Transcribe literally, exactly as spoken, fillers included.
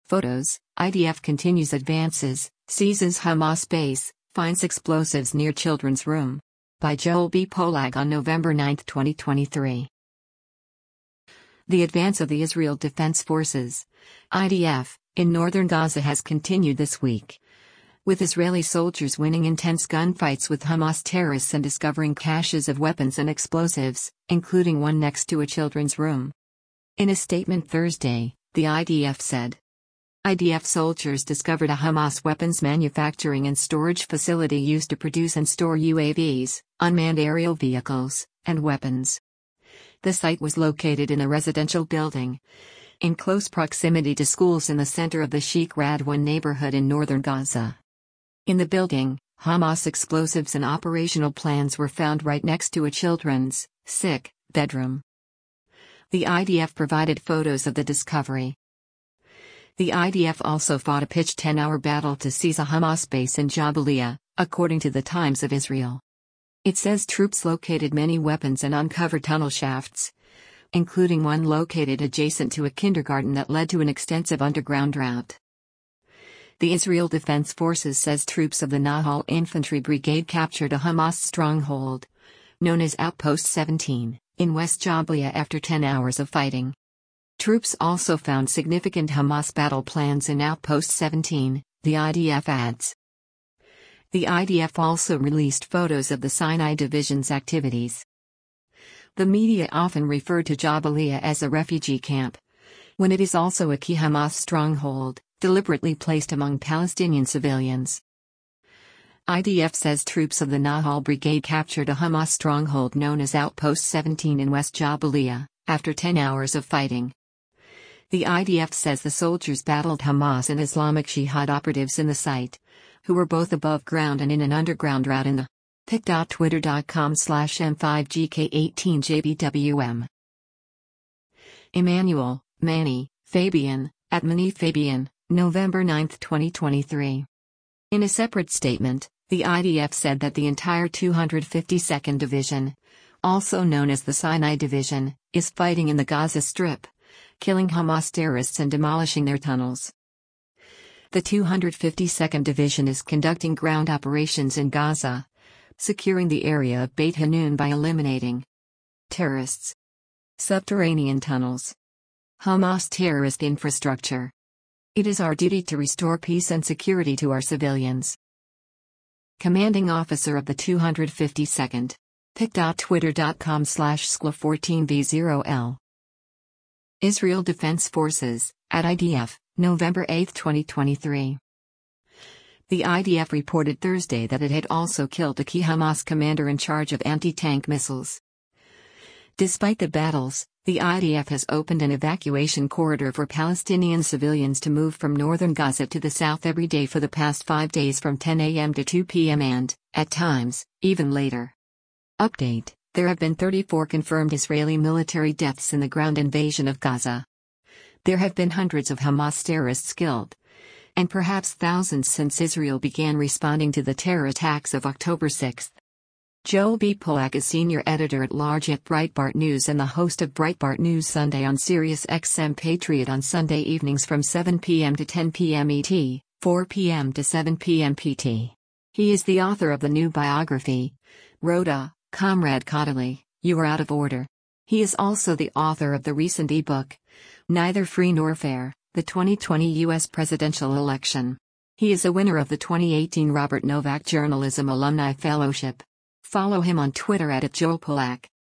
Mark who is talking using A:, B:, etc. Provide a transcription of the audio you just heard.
A: Photos: I D F continues advances, seizes Hamas base, finds explosives near children's room. By Joel B. Pollack on November ninth, twenty twenty-three. The advance of the Israel Defense Forces, I D F, in northern Gaza has continued this week, with Israeli soldiers winning intense gunfights with Hamas terrorists and discovering caches of weapons and explosives, including one next to a children's room. In a statement Thursday, the I D F said, I D F soldiers discovered a Hamas weapons manufacturing and storage facility used to produce and store U A Vs, unmanned aerial vehicles, and weapons. The site was located in a residential building, in close proximity to schools in the center of the Sheikh Radwan neighborhood in northern Gaza. In the building, Hamas explosives and operational plans were found right next to a children's, sick, bedroom. The I D F provided photos of the discovery. The I D F also fought a pitched ten-hour battle to seize a Hamas base in Jabalia, according to the Times of Israel. It says troops located many weapons and uncovered tunnel shafts, including one located adjacent to a kindergarten that led to an extensive underground route. The Israel Defense Forces says troops of the Nahal Infantry Brigade captured a Hamas stronghold, known as Outpost seventeen, in West Jabalia after ten hours of fighting. Troops also found significant Hamas battle plans in Outpost seventeen, the I D F adds. The I D F also released photos of the Sinai Division's activities. The media often refer to Jabalia as a refugee camp, when it is also a key Hamas stronghold, deliberately placed among Palestinian civilians. I D F says troops of the Nahal Brigade captured a Hamas stronghold known as Outpost seventeen in West Jabalia, after ten hours of fighting. The I D F says the soldiers battled Hamas and Islamic Jihad operatives in the site, who were both above ground and in an underground route in the pic dot twitter dot com slash M five G K eighteen J B W M. Emmanuel, Manny, Fabian, at Manny Fabian, November ninth, twenty twenty-three. In a separate statement, the I D F said that the entire two hundred fifty-second Division, also known as the Sinai Division, is fighting in the Gaza Strip, killing Hamas terrorists and demolishing their tunnels. The two hundred fifty-second Division is conducting ground operations in Gaza, securing the area of Beit Hanun by eliminating terrorists, subterranean tunnels, Hamas terrorist infrastructure. It is our duty to restore peace and security to our civilians. Commanding Officer of the two hundred fifty-second. pic dot twitter dot com slash S C L A fourteen V zero L. Israel Defense Forces, at I D F, November eighth, twenty twenty-three. The I D F reported Thursday that it had also killed a key Hamas commander in charge of anti-tank missiles. Despite the battles, the I D F has opened an evacuation corridor for Palestinian civilians to move from northern Gaza to the south every day for the past five days from ten A M to two P M and, at times, even later. Update: there have been thirty-four confirmed Israeli military deaths in the ground invasion of Gaza. There have been hundreds of Hamas terrorists killed, and perhaps thousands since Israel began responding to the terror attacks of October sixth. Joel B. Pollack is senior editor-at-large at Breitbart News and the host of Breitbart News Sunday on Sirius X M Patriot on Sunday evenings from seven P M to ten P M E T, four P M to seven P M P T. He is the author of the new biography, Rhoda, Comrade Cotterley, You Are Out of Order. He is also the author of the recent ebook, Neither Free Nor Fair, the twenty twenty U S Presidential Election. He is a winner of the twenty eighteen Robert Novak Journalism Alumni Fellowship. Follow him on Twitter at Joel Pollack.